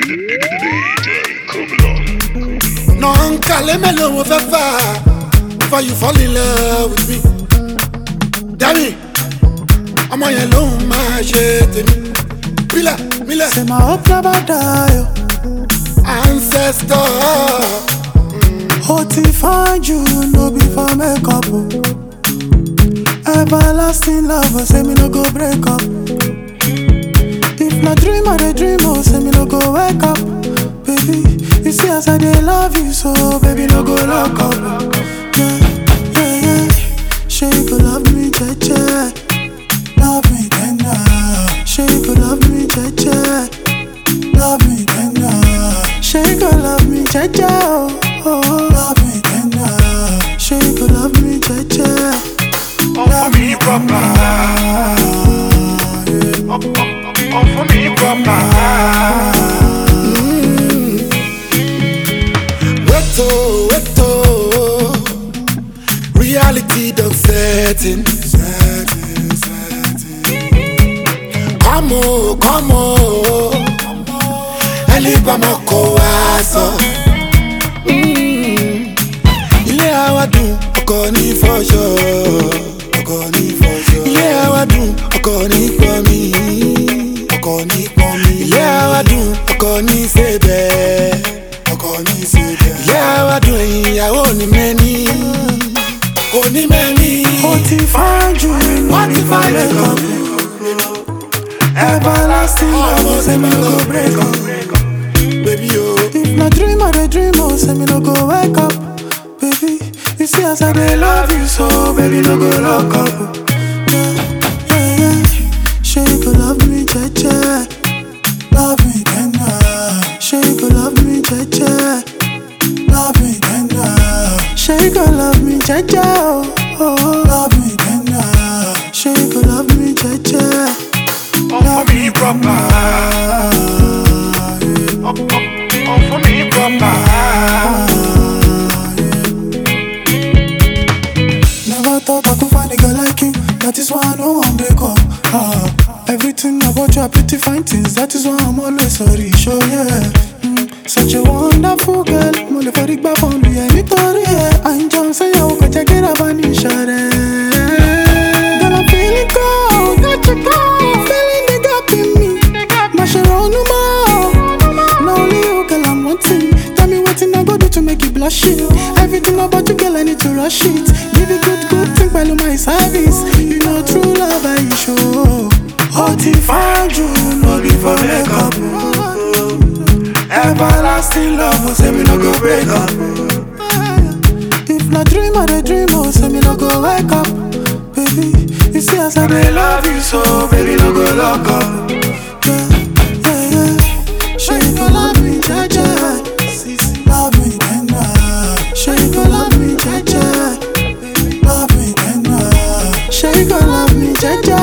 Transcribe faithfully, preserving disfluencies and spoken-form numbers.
Non calemelo mo fe fa before you fall in love with me. Dami, ọmọ yẹn ló ń máa ṣe tèmi. Mila, Mila. Say my hope never die. Ancestor. How to find you, no be for makeup. Everlasting love, say me no go break up. If not dream, I dey dream, oh, say me no go wake up. Baby, you see as I dey love you, so baby no go lock up. Yeah, yeah, yeah. Sure you could love me, cha cha. Love me tender. Sure you could love me, cha cha. Love me tender. Sure you could love me, cha cha. Oh, oh. Love me tender. Sure you could love me, cha cha. Oh, for me proper. Oh, oh, oh, for me proper. Mm. Wait oh, wait oh. Reality done setting. Setting, setting. Come on, come on. Elibama ko aso. Ilé àwa dùn, ọkọ ní for sure. Ọkọ ní for sure. Ilé àwa dùn, ọkọ ní pọn mi. Ọkọ ní pọn mi. Ilé àwa dùn, ọkọ ní ṣebẹ̀. Ọkọ ní ṣebẹ̀. Ilé àwa dùn, ìyàwó ní mẹ́ni. Kò ní mẹ́ni. Ó ti find you, What if I break up? everlasting love, say me no go break up. Baby, oh. If not dream, I dey dream, oh, say me no go wake up. Baby, you see as I dey love you, so baby no go lock up. Yeah, yeah, yeah. Sure you could love me, cha cha. Love me tender. Sure you could love me, cha cha. Love me tender. Sure you could love me, cha cha. Oh, oh. Love me tender. Sure you could love me, cha cha. Oh, for me proper. Oh, oh, oh, for me proper. Never thought I could find a girl like you. That is why I know I'm break up. Ah, everything about you are pretty fine things. That is why I'm always sorry. Sure, yeah. Mm, such a wonderful girl. Mole for the back on the Victoria. Yeah. I'm John say I will check it up and share it. Girl, I'm feeling cold. Got you cold. Feeling the gap in me. Mash around no more. Now only you, girl, I'm wanting. Tell me what I go do to make you blush it. Everything about you, girl, I need to rush it. Give you good, good thing while my service. You know true love I show. Hot if I do, no be for makeup. Everlasting love, say me no go break up. If not dream, I dey dream, oh, say me no go wake up. Baby, you see as I dey love you, so baby no go lock up. Yeah, yeah, yeah. Sure you go love me, cha cha. Love me tender. Sure you go love me, cha cha. Love me tender. Sure you go love me, cha cha.